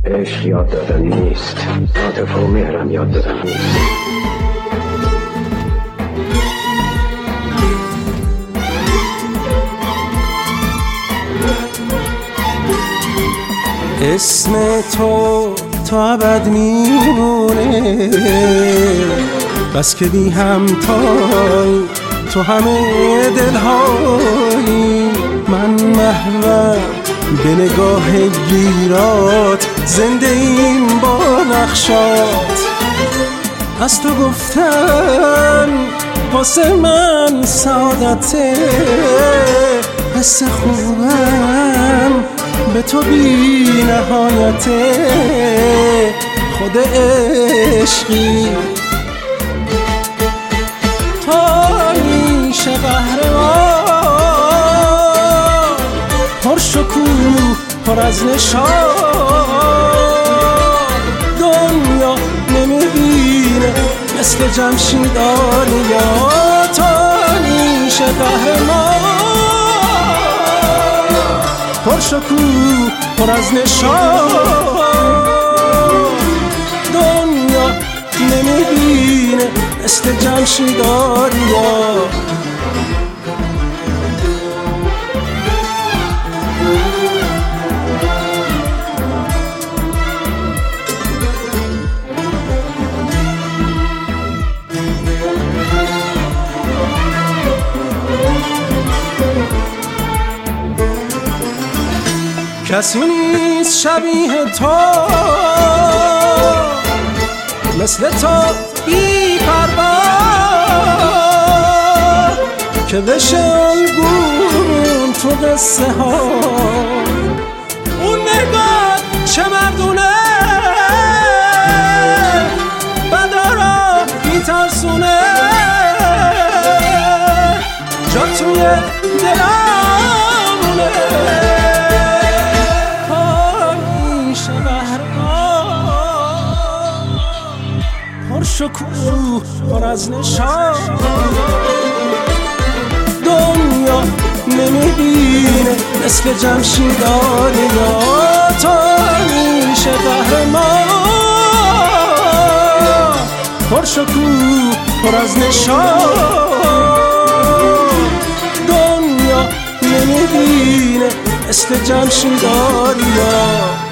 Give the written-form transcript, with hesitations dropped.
عشق یاد دادن نیست، عاطفه و مهرم یاد دادن نیست. اسم تو تا ابد میمونه، بس که بی همتای تو همه دلهایی. من محوم به نگاه گیرات، زنده این با نقشات. از تو گفتن واسه من سعادته، حس خوبم به تو بی نهایته. خود عشقی تو میشه قهرمان، پرشکوه پر از نشان. دنیا نمیبینه مثل جمشید آریا. تو میشه قهرمان، پرشکوه پر از نشان. دنیا نمیبینه مثل جمشید آریا. کسی نیست شبیه تو، مثل تو بی پروا، که بشه الگون تو قصه ها. اون نگاه چه مردونه، بدا را میترسونه. جا توی دلمونه، پرشکوه پر از نشان. دنیا نمیبینه مثل جمشید آریا. تو میشه قهرمان، پرشکوه پر از نشان. دنیا نمیبینه مثل جمشید آریا.